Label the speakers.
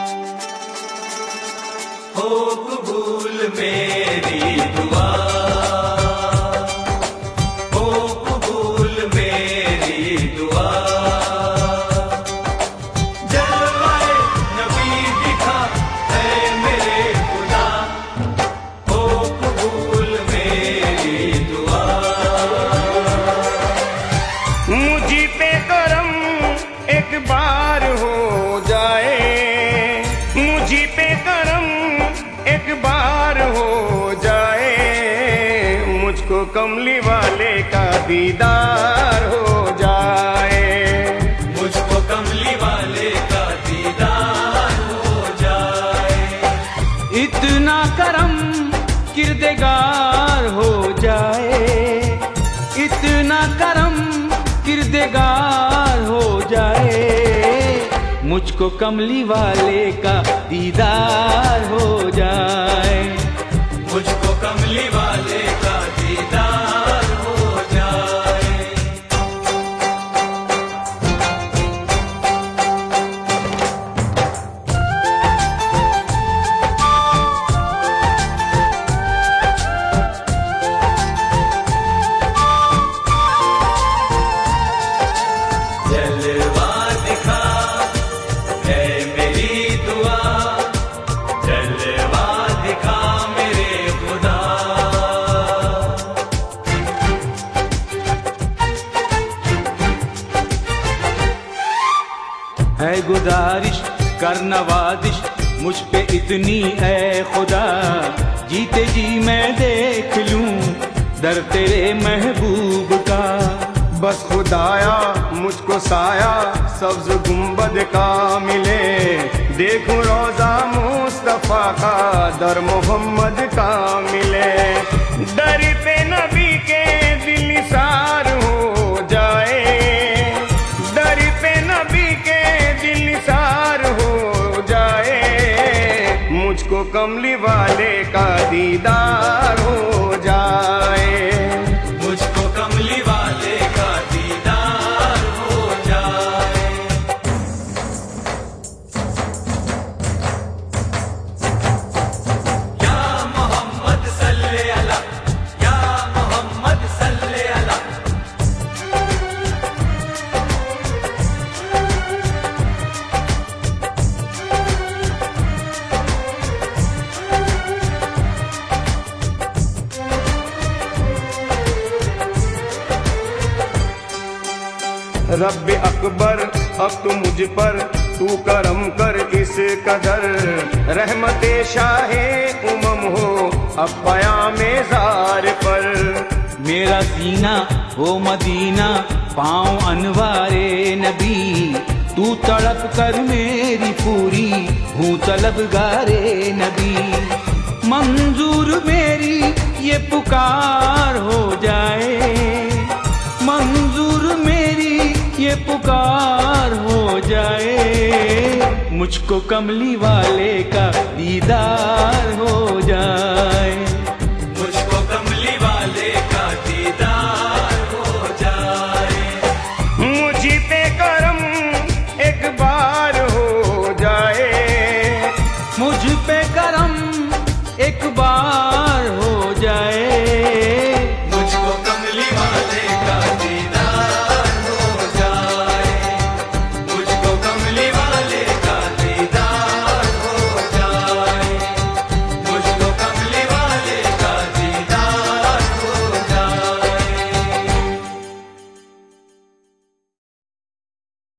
Speaker 1: हो कबूल मेरी दुआ, हो कबूल मेरी दुआ। जलवाए नबी दिखा है मेरे खुदा, हो कबूल मेरी दुआ।
Speaker 2: मुझी पे करम एक बार हो जाए, मुझी पे करम एक बार हो जाए, मुझको कमली वाले का दीदार हो जाए,
Speaker 1: मुझको कमली वाले का दीदार हो जाए।
Speaker 3: इतना करम किरदेगार हो जाए, इतना करम किरदेगार हो जाए, मुझको कमली वाले का दीदार हो जाए,
Speaker 1: मुझको कमली वाले का दीदार हो जाए। जलवा दिखा है मेरी दुआ, जलवा दिखा मेरे खुदा।
Speaker 3: है गुजारिश कर नवाजिश मुझ पे इतनी है खुदा, जीते जी मैं देख लूं दर तेरे महबूब का।
Speaker 2: बस खुदाया मुझको साया सब्ज गुंबद का मिले, देखूं रोजा मुस्तफा का दर मोहम्मद का मिले। दर पे नबी के दिल निसार हो जाए, दर पे नबी के दिल निसार हो जाए, मुझको कमली वाले का दीदार हो जाए,
Speaker 1: मुझको कमली वाले का दीदार हो जाए। या मोहम्मद सल्ले अला, या मोहम्मद सल्ले अला।
Speaker 2: रब्बे अकबर अब तू मुझ पर तू करम कर इस कदर, रहमते शाहे उमम हो अब पयामे ज़ार पर।
Speaker 3: मेरा सीना हो मदीना पाँव अनवारे नबी, तू तड़प कर मेरी पूरी हूँ तलबगारे नबी। मंजूर मेरी ये पुकार हो जाए, मंजूर मेरी ये पुकार हो जाए, मुझको कमली वाले का दीदार हो जाए,